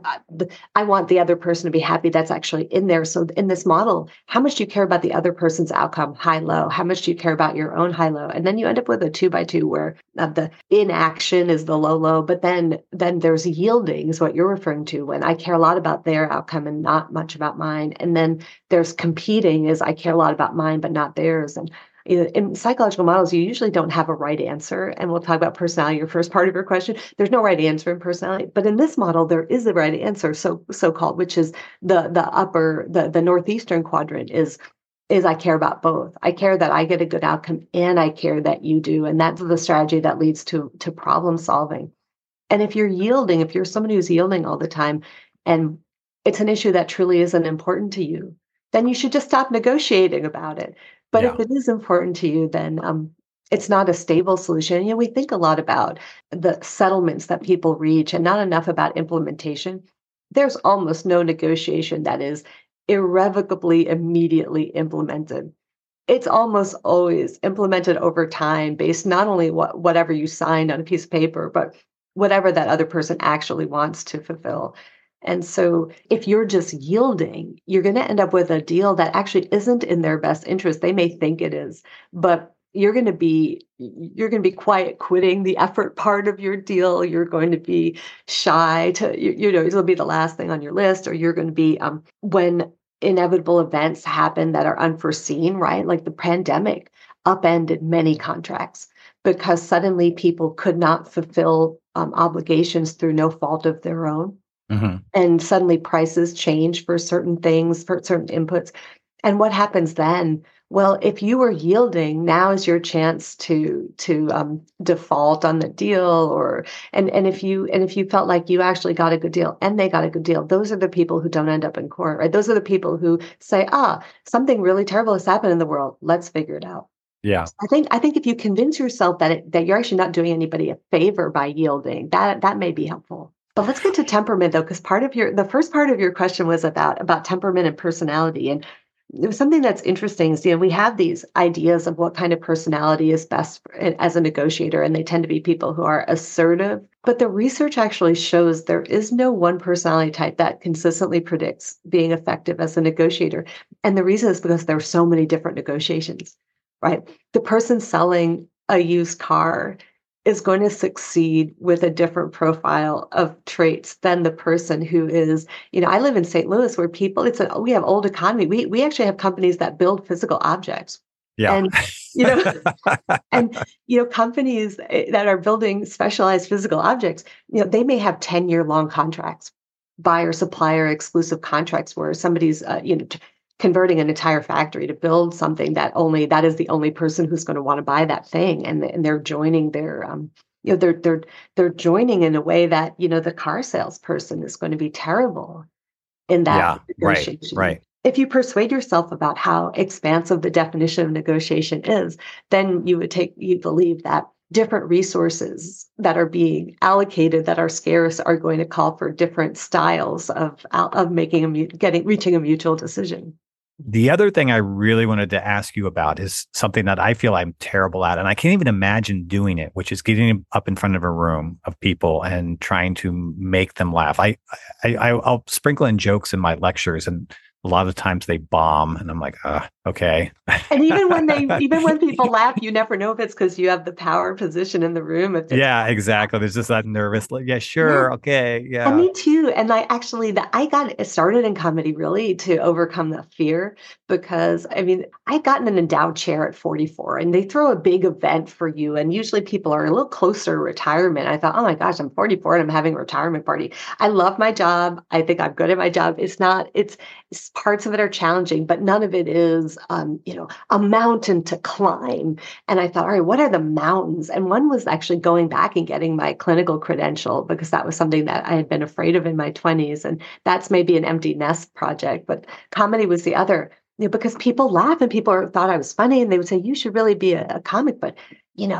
[SPEAKER 3] I want the other person to be happy. That's actually in there. So in this model, how much do you care about the other person's outcome, high, low? How much do you care about your own high, low? And then you end up with a two by two where uh, the inaction is the low, low, but then, then there's yielding is what you're referring to, when I care a lot about their outcome and not much about mine. And then there's competing is I care a lot about mine, but not theirs. And in psychological models, you usually don't have a right answer. And we'll talk about personality, your first part of your question. There's no right answer in personality. But in this model, there is a right answer, so so-called, which is the the upper, the, the northeastern quadrant is, is I care about both. I care that I get a good outcome and I care that you do. And that's the strategy that leads to, to problem solving. And if you're yielding, if you're someone who's yielding all the time, and it's an issue that truly isn't important to you, then you should just stop negotiating about it. But
[SPEAKER 2] Yeah.
[SPEAKER 3] if it is important to you, then um, it's not a stable solution. You know, we think a lot about the settlements that people reach and not enough about implementation. There's almost no negotiation that is irrevocably immediately implemented. It's almost always implemented over time based not only what whatever you signed on a piece of paper, but whatever that other person actually wants to fulfill. And so if you're just yielding, you're going to end up with a deal that actually isn't in their best interest. They may think it is, but you're going to be you're going to be quiet quitting the effort part of your deal. You're going to be shy to, you, you know, it'll be the last thing on your list, or you're going to be um, when inevitable events happen that are unforeseen, right? Like the pandemic upended many contracts because suddenly people could not fulfill um, obligations through no fault of their own. Mm-hmm. And suddenly prices change for certain things, for certain inputs. And what happens then? Well, if you were yielding, now is your chance to to um, default on the deal, or and and if you and if you felt like you actually got a good deal and they got a good deal, those are the people who don't end up in court, right? Those are the people who say, ah, something really terrible has happened in the world. Let's figure it out.
[SPEAKER 2] Yeah.
[SPEAKER 3] I think I think if you convince yourself that it, that you're actually not doing anybody a favor by yielding, that that may be helpful. But let's get to temperament, though, because part of your the first part of your question was about about temperament and personality. And it was something that's interesting is, you know, we have these ideas of what kind of personality is best for, as a negotiator, and they tend to be people who are assertive. But the research actually shows there is no one personality type that consistently predicts being effective as a negotiator. And the reason is because there are so many different negotiations, right? The person selling a used car is going to succeed with a different profile of traits than the person who is, you know, I live in Saint Louis where people, it's a, we have old economy. We we actually have companies that build physical objects.
[SPEAKER 2] Yeah.
[SPEAKER 3] And, you know, and, you know, companies that are building specialized physical objects, you know, they may have ten year long contracts, buyer, supplier, exclusive contracts where somebody's, uh, you know, t- converting an entire factory to build something that only that is the only person who's going to want to buy that thing, and, and they're joining their um you know they're they're they're joining in a way that, you know, the car salesperson is going to be terrible in that
[SPEAKER 2] Yeah,
[SPEAKER 3] negotiation.
[SPEAKER 2] right, right.
[SPEAKER 3] If you persuade yourself about how expansive the definition of negotiation is, then you would take you believe that different resources that are being allocated that are scarce are going to call for different styles of of making a getting reaching a mutual decision.
[SPEAKER 4] The other thing I really wanted to ask you about is something that I feel I'm terrible at, and I can't even imagine doing it, which is getting up in front of a room of people and trying to make them laugh. I, I, I'll sprinkle in jokes in my lectures, and a lot of times they bomb, and I'm like, uh, okay.
[SPEAKER 3] And even when they, even when people laugh, you never know if it's because you have the power position in the room. If
[SPEAKER 4] yeah, exactly. There's just that nervous, like, yeah, sure,
[SPEAKER 3] yeah.
[SPEAKER 4] okay, yeah.
[SPEAKER 3] And me too. And I actually, that I got started in comedy really to overcome the fear, because I mean, I got in an endowed chair at forty-four, and they throw a big event for you, and usually people are a little closer to retirement. I thought, oh my gosh, I'm forty-four and I'm having a retirement party. I love my job. I think I'm good at my job. It's not. It's, it's parts of it are challenging, but none of it is, um, you know, a mountain to climb. And I thought, all right, what are the mountains? And one was actually going back and getting my clinical credential, because that was something that I had been afraid of in my twenties. And that's maybe an empty nest project, but comedy was the other, you know, because people laugh and people are, thought I was funny, and they would say, you should really be a, a comic, but, you know,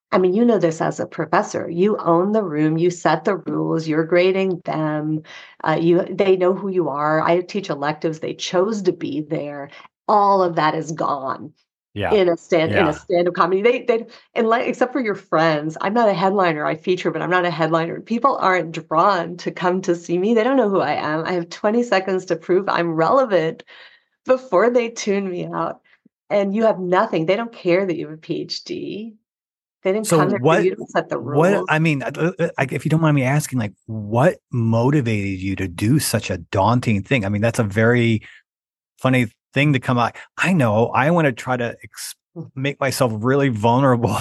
[SPEAKER 3] I mean, you know this as a professor. You own the room. You set the rules. You're grading them. Uh, you they know who you are. I teach electives. They chose to be there. All of that is gone
[SPEAKER 4] Yeah.
[SPEAKER 3] in a stand in a
[SPEAKER 4] Yeah.
[SPEAKER 3] stand-up comedy. They they and like except for your friends. I'm not a headliner. I feature, but I'm not a headliner. People aren't drawn to come to see me. They don't know who I am. I have twenty seconds to prove I'm relevant before they tune me out. And you have nothing. They don't care that you have a PhD. They didn't
[SPEAKER 4] So
[SPEAKER 3] come there for
[SPEAKER 4] what,
[SPEAKER 3] you to set the
[SPEAKER 4] what,
[SPEAKER 3] rules.
[SPEAKER 4] I mean, uh, uh, like, if you don't mind me asking, like, what motivated you to do such a daunting thing? I mean, that's a very funny thing to come out. I know I want to try to ex- make myself really vulnerable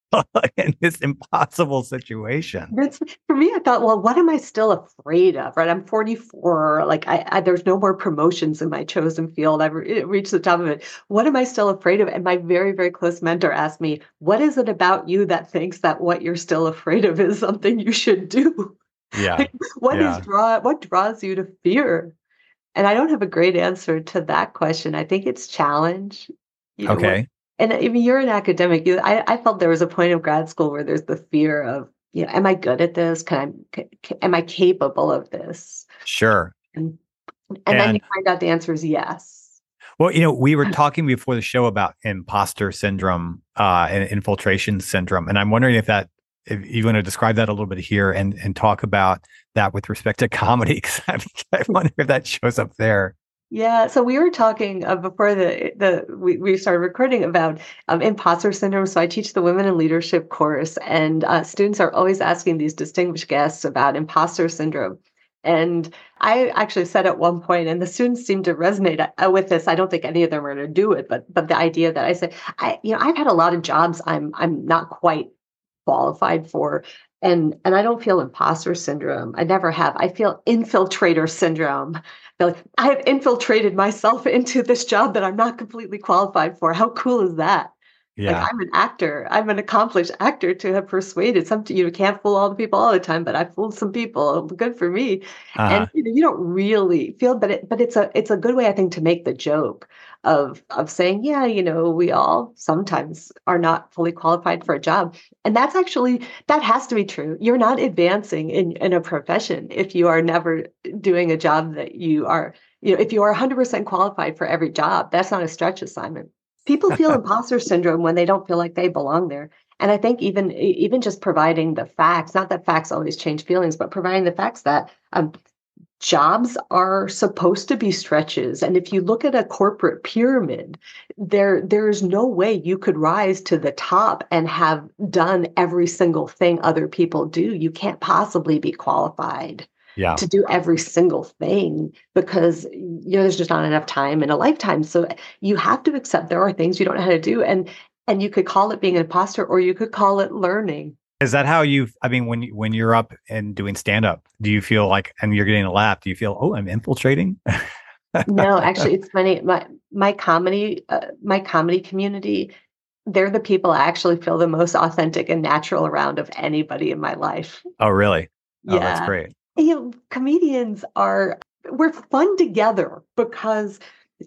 [SPEAKER 4] in this impossible situation.
[SPEAKER 3] That's for me. I thought, well, what am I still afraid of? Right? I'm forty-four. Like, I, I there's no more promotions in my chosen field. I've re- reached the top of it. What am I still afraid of? And my very, very close mentor asked me, "What is it about you that thinks that what you're still afraid of is something you should do?
[SPEAKER 4] Yeah.
[SPEAKER 3] Like, what is
[SPEAKER 4] Yeah.
[SPEAKER 3] draw? What draws you to fear?" And I don't have a great answer to that question. I think it's challenge. You know, what,
[SPEAKER 4] Okay.
[SPEAKER 3] and I mean, you're an academic. You, I, I felt there was a point of grad school where there's the fear of, you know, am I good at this? Can I, ca- am I capable of this?
[SPEAKER 4] Sure.
[SPEAKER 3] And and then
[SPEAKER 4] And
[SPEAKER 3] you find out the answer is yes.
[SPEAKER 4] well, you know, we were talking before the show about imposter syndrome uh, and infiltration syndrome, and I'm wondering if that, if you want to describe that a little bit here and and talk about that with respect to comedy, because I, mean, I wonder if that shows up there.
[SPEAKER 3] Yeah, so we were talking uh, before the the we, we started recording about um, imposter syndrome. So I teach the Women in Leadership course, and uh, students are always asking these distinguished guests about imposter syndrome. And I actually said at one point, and the students seem to resonate uh, with this. I don't think any of them are going to do it, but but the idea that I said, I you know, I've had a lot of jobs I'm I'm not quite qualified for. And and I don't feel imposter syndrome. I never have. I feel infiltrator syndrome. I feel like I have infiltrated myself into this job that I'm not completely qualified for. How cool is that? Like,
[SPEAKER 4] Yeah.
[SPEAKER 3] I'm an actor. I'm an accomplished actor to have persuaded some. You know, can't fool all the people all the time, but I fooled some people. Good for me. And
[SPEAKER 4] Uh-huh.
[SPEAKER 3] you know, you don't really feel, but it, but it's a it's a good way, I think, to make the joke of of saying, yeah, you know, we all sometimes are not fully qualified for a job, and that's actually that has to be true. You're not advancing in in a profession if you are never doing a job that you are. You know, if you are one hundred percent qualified for every job, that's not a stretch assignment. People feel imposter syndrome when they don't feel like they belong there. And I think even e- even just providing the facts, not that facts always change feelings, but providing the facts that um, jobs are supposed to be stretches. And if you look at a corporate pyramid, there there's no way you could rise to the top and have done every single thing other people do. You can't possibly be qualified
[SPEAKER 4] Yeah.
[SPEAKER 3] to do every single thing because you know there's just not enough time in a lifetime. So you have to accept there are things you don't know how to do, and and you could call it being an imposter, or you could call it learning.
[SPEAKER 4] Is that how you, I mean, when you, when you're up and doing stand up, do you feel like, and you're getting a laugh, do you feel, oh, I'm infiltrating?
[SPEAKER 3] No, actually, it's funny. My my comedy uh, my comedy community, they're the people I actually feel the most authentic and natural around of anybody in my life.
[SPEAKER 4] Oh, really? Oh, that's
[SPEAKER 3] Yeah.
[SPEAKER 4] great.
[SPEAKER 3] You know, comedians are we're fun together because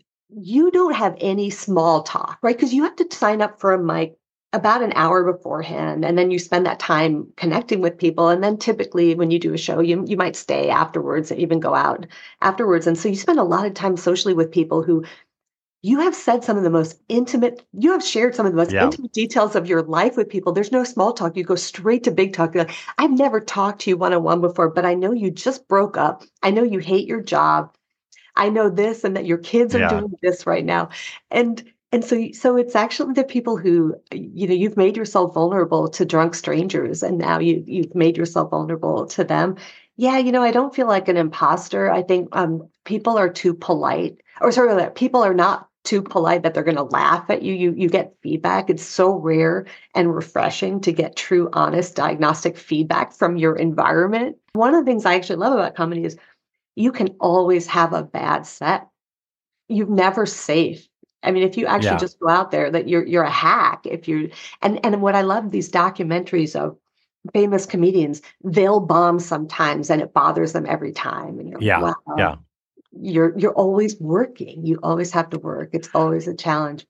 [SPEAKER 3] you don't have any small talk, right? Because you have to sign up for a mic about an hour beforehand, and then you spend that time connecting with people. And then typically, when you do a show, you you might stay afterwards and even go out afterwards. And so you spend a lot of time socially with people who you have said some of the most intimate, you have shared some of the most
[SPEAKER 4] Yeah.
[SPEAKER 3] intimate details of your life with people. There's no small talk. You go straight to big talk. You're like, I've never talked to you one on one before, but I know you just broke up. I know you hate your job. I know this and that your kids are
[SPEAKER 4] Yeah.
[SPEAKER 3] doing this right now. And and so so it's actually the people who, you know, you've made yourself vulnerable to drunk strangers, and now you you've made yourself vulnerable to them. Yeah, you know, I don't feel like an imposter. I think um people are too polite, or sorry, that people are not too polite that they're going to laugh at you. You you get feedback. It's so rare and refreshing to get true, honest diagnostic feedback from your environment. One of the things I actually love about comedy is you can always have a bad set. You're never safe. I mean, if you actually
[SPEAKER 4] Yeah.
[SPEAKER 3] just go out there, that you're you're a hack. If you and and what I love these documentaries of famous comedians, they'll bomb sometimes, and it bothers them every time. And you're
[SPEAKER 4] Yeah.
[SPEAKER 3] like, wow,
[SPEAKER 4] Yeah.
[SPEAKER 3] you're you're always working. You always have to work. It's always a challenge.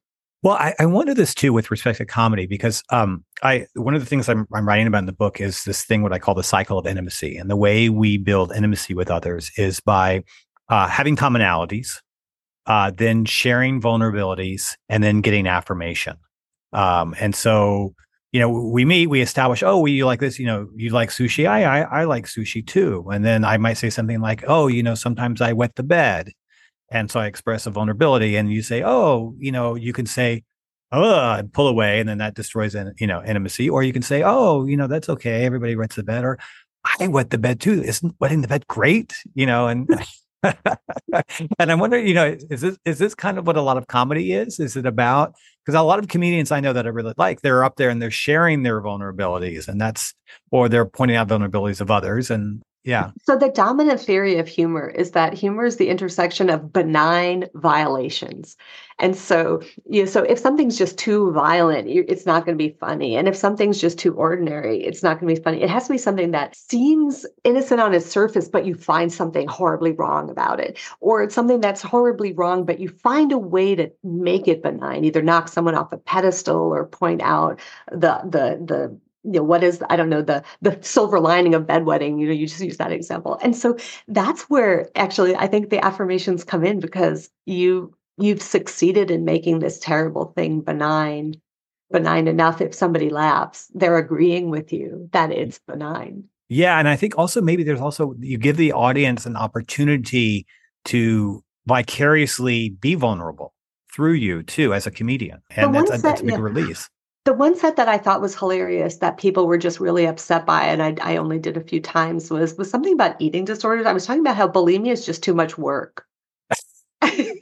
[SPEAKER 4] Well, I, I wonder this too with respect to comedy, because um, I one of the things I'm, I'm writing about in the book is this thing what I call the cycle of intimacy, and the way we build intimacy with others is by uh, having commonalities, uh, then sharing vulnerabilities, and then getting affirmation. Um, and so, you know, we meet, we establish, oh, we you like this, you know, you like sushi, I, I I like sushi too, and then I might say something like, oh, you know, sometimes I wet the bed. And so I express a vulnerability, and you say, oh, you know, you can say, oh, and pull away, and then that destroys, you know, intimacy. Or you can say, oh, you know, that's okay. Everybody wets the bed. Or I wet the bed too. Isn't wetting the bed great? You know, and and I'm wondering, you know, is this is this kind of what a lot of comedy is? Is it about, because a lot of comedians I know that I really like, they're up there and they're sharing their vulnerabilities, and that's, or they're pointing out vulnerabilities of others. And yeah.
[SPEAKER 3] So the dominant theory of humor is that humor is the intersection of benign violations. And so, you know, so if something's just too violent, it's not going to be funny. And if something's just too ordinary, it's not going to be funny. It has to be something that seems innocent on its surface, but you find something horribly wrong about it. Or it's something that's horribly wrong, but you find a way to make it benign, either knock someone off a pedestal or point out the the the you know, what is, I don't know, the the silver lining of bedwetting, you know, you just use that example. And so that's where actually I think the affirmations come in, because you, you've succeeded in making this terrible thing benign, benign enough. If somebody laughs, they're agreeing with you that it's benign.
[SPEAKER 4] Yeah. And I think also maybe there's also, you give the audience an opportunity to vicariously be vulnerable through you too, as a comedian. And that's, that, that's a big yeah. release.
[SPEAKER 3] The one set that I thought was hilarious that people were just really upset by, and I, I only did a few times, was was something about eating disorders. I was talking about how bulimia is just too much work. and,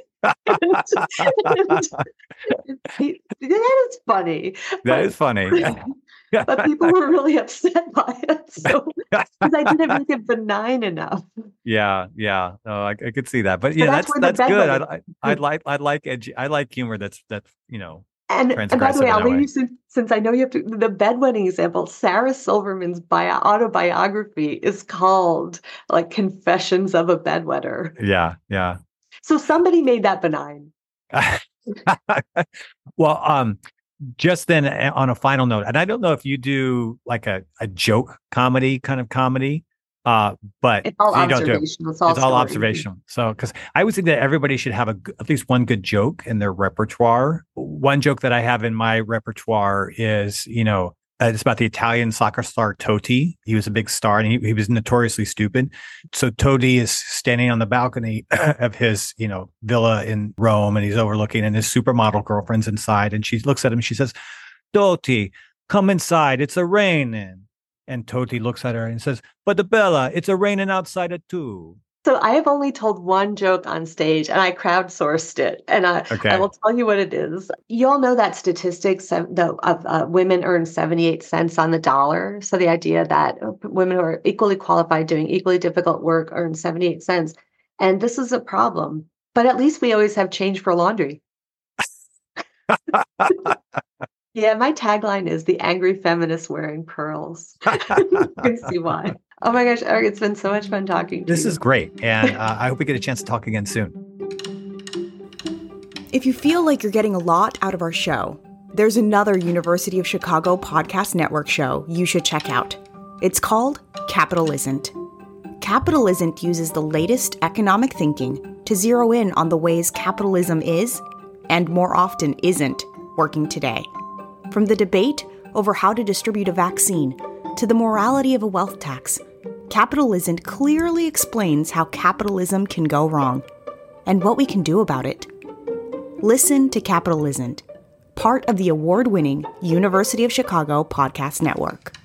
[SPEAKER 3] and, that is funny.
[SPEAKER 4] That but, is funny.
[SPEAKER 3] But people were really upset by it. So because I didn't make it benign enough.
[SPEAKER 4] Yeah, yeah. No, I, I could see that. But yeah, so that's that's, that's good. I, I, I like I like edu- I like humor that's that's you know.
[SPEAKER 3] And, and by the way, I'll leave you since, since I know you have to, the bedwetting example, Sarah Silverman's bio, autobiography is called like Confessions of a Bedwetter.
[SPEAKER 4] Yeah, yeah.
[SPEAKER 3] So somebody made that benign.
[SPEAKER 4] Well, um, just then on a final note, and I don't know if you do like a, a joke comedy kind of comedy. Uh, but
[SPEAKER 3] it's all
[SPEAKER 4] so
[SPEAKER 3] observational.
[SPEAKER 4] Do,
[SPEAKER 3] it's all,
[SPEAKER 4] it's all observational. So, because I would think that everybody should have a, at least one good joke in their repertoire. One joke that I have in my repertoire is, you know, uh, it's about the Italian soccer star Totti. He was a big star, and he, he was notoriously stupid. So Totti is standing on the balcony of his, you know, villa in Rome, and he's overlooking, and his supermodel girlfriend's inside, and she looks at him. She says, "Totti, come inside. It's a raining." And Totti looks at her and says, "But Bella, it's a raining outside it too."
[SPEAKER 3] So I have only told one joke on stage, and I crowdsourced it. And I, okay. I will tell you what it is. You all know that statistics the, of uh, women earn seventy-eight cents on the dollar. So the idea that women who are equally qualified doing equally difficult work earn seventy-eight cents. And this is a problem. But at least we always have change for laundry. Yeah, my tagline is the angry feminist wearing pearls. You can see why. Oh my gosh, Eric, it's been so much fun talking to
[SPEAKER 4] this
[SPEAKER 3] you.
[SPEAKER 4] This is great. And uh, I hope we get a chance to talk again soon.
[SPEAKER 1] If you feel like you're getting a lot out of our show, there's another University of Chicago Podcast Network show you should check out. It's called Capital Isn't. Capital Isn't uses the latest economic thinking to zero in on the ways capitalism is, and more often isn't, working today. From the debate over how to distribute a vaccine to the morality of a wealth tax, Capital Isn't clearly explains how capitalism can go wrong and what we can do about it. Listen to Capital Isn't, part of the award-winning University of Chicago Podcast Network.